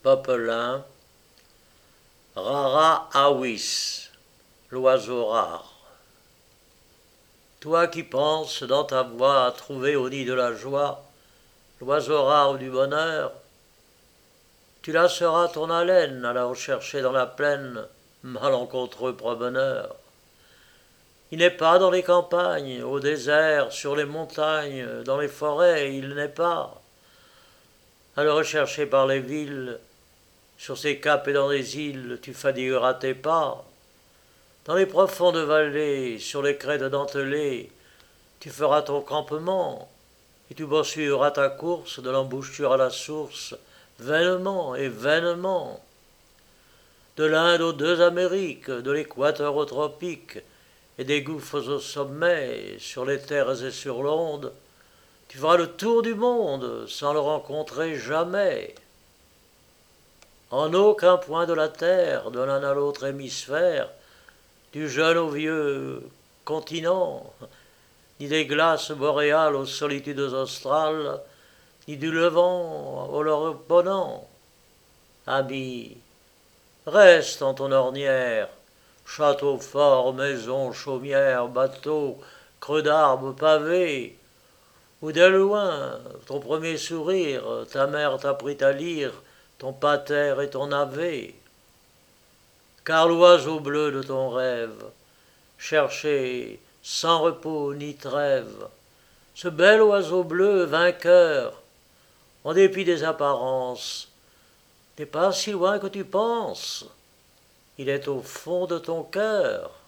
Popelin, Rara Awis, l'oiseau rare. Toi qui penses dans ta voix trouver au nid de la joie l'oiseau rare du bonheur, tu lasseras ton haleine à la rechercher dans la plaine, malencontreux promeneur. Il n'est pas dans les campagnes, au désert, sur les montagnes, dans les forêts, il n'est pas. À le rechercher par les villes, sur ces caps et dans les îles, tu fatigueras tes pas. Dans les profondes vallées, sur les crêtes dentelées, tu feras ton campement, et tu poursuivras ta course de l'embouchure à la source, vainement et vainement. De l'Inde aux deux Amériques, de l'équateur aux tropiques, et des gouffres au sommet, sur les terres et sur l'onde, tu feras le tour du monde sans le rencontrer jamais. En aucun point de la terre, de l'un à l'autre hémisphère, du jeune au vieux continent, ni des glaces boréales aux solitudes australes, ni du levant au leur ponant. Ami, reste en ton ornière, château fort, maison, chaumière, bateau, creux d'arbres pavés, où dès loin, ton premier sourire, ta mère t'apprit à lire ton pater et ton ave. Car l'oiseau bleu de ton rêve, cherché sans repos ni trêve, ce bel oiseau bleu vainqueur, en dépit des apparences, n'est pas si loin que tu penses, il est au fond de ton cœur.